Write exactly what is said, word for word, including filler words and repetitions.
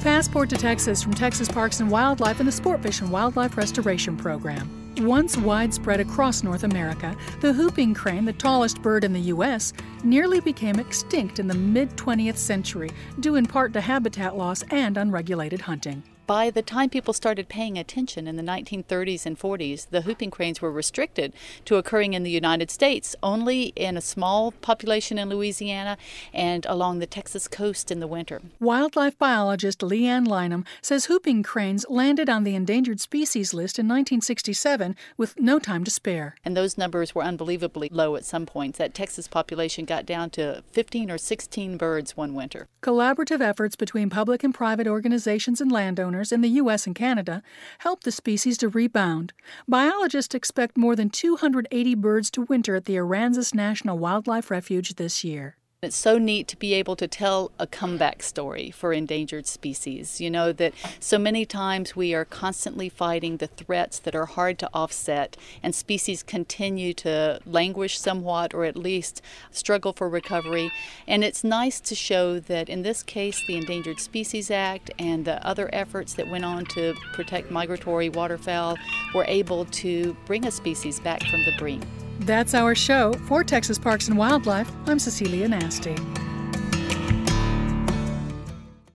Passport to Texas from Texas Parks and Wildlife and the Sportfish and Wildlife Restoration Program. Once widespread across North America, the whooping crane, the tallest bird in the U S, nearly became extinct in the mid-twentieth century, due in part to habitat loss and unregulated hunting. By the time people started paying attention in the nineteen thirties and forties, the whooping cranes were restricted to occurring in the United States, only in a small population in Louisiana and along the Texas coast in the winter. Wildlife biologist Leanne Lynham says whooping cranes landed on the endangered species list in nineteen sixty-seven with no time to spare. And those numbers were unbelievably low at some points. That Texas population got down to fifteen or sixteen birds one winter. Collaborative efforts between public and private organizations and landowners in the U S and Canada helped the species to rebound. Biologists expect more than two hundred eighty birds to winter at the Aransas National Wildlife Refuge this year. It's so neat to be able to tell a comeback story for endangered species. You know, that so many times we are constantly fighting the threats that are hard to offset, and species continue to languish somewhat or at least struggle for recovery. And it's nice to show that in this case, the Endangered Species Act and the other efforts that went on to protect migratory waterfowl were able to bring a species back from the brink. That's our show. For Texas Parks and Wildlife, I'm Cecilia Nasty.